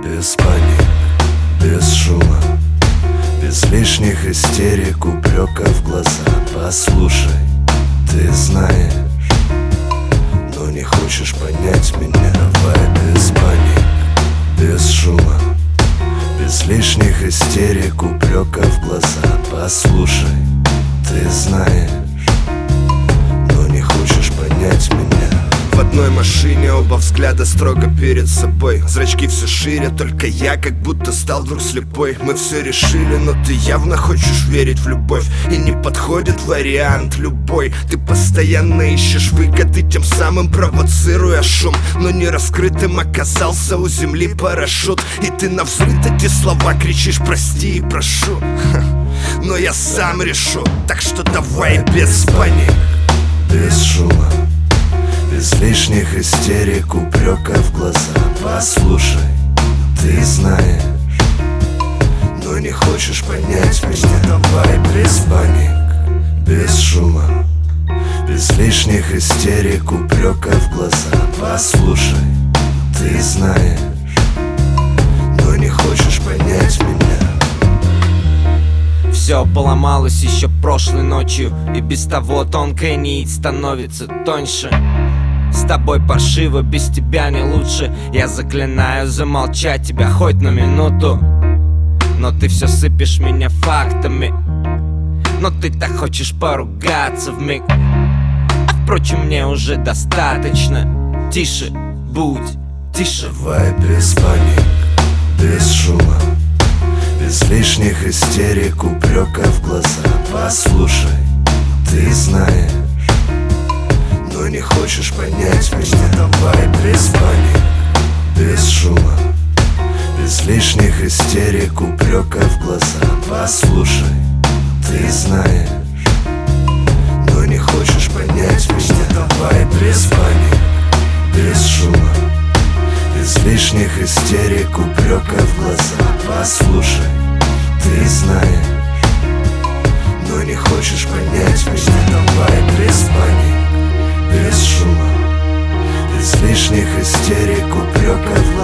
Без паник, без шума, без лишних истерик, упреков в глаза. Послушай, ты знаешь, но не хочешь понять меня. Давай без паник, без шума, без лишних истерик, упреков в глаза. Послушай, ты знаешь, но не хочешь понять меня. В одной машине оба взгляда строго перед собой. Зрачки все шире, только я как будто стал вдруг слепой. Мы все решили, но ты явно хочешь верить в любовь. И не подходит вариант любой. Ты постоянно ищешь выгоды, тем самым провоцируя шум. Но не раскрытым оказался у земли парашют. И ты навзрыд эти слова кричишь: прости и прошу. Но я сам решу, так что давай без паник, без шума, без лишних истерик, упреков в глаза. Послушай, ты знаешь, но не хочешь понять меня. Давай без паник, без шума, без лишних истерик, упреков в глаза. Послушай, ты знаешь, но не хочешь понять меня. Все поломалось еще прошлой ночью, и без того тонкая нить становится тоньше. С тобой паршиво, без тебя не лучше. Я заклинаю замолчать тебя хоть на минуту, но ты все сыпешь меня фактами. Но ты так хочешь поругаться вмиг. А впрочем, мне уже достаточно. Тише, будь, тише. Давай без паник, без шума, без лишних истерик, упреков в глаза. Послушай, ты знаешь, но не хочешь понять меня. Давай без паник, без шума, без лишних истерик, упреков в глаза. Послушай, ты знаешь, но не хочешь понять меня. Давай без паник, без шума, без лишних истерик, упреков в глаза. Послушай, ты знаешь, но не хочешь понять меня. Давай без паник, без шума, без лишних истерик, упреков в глаза.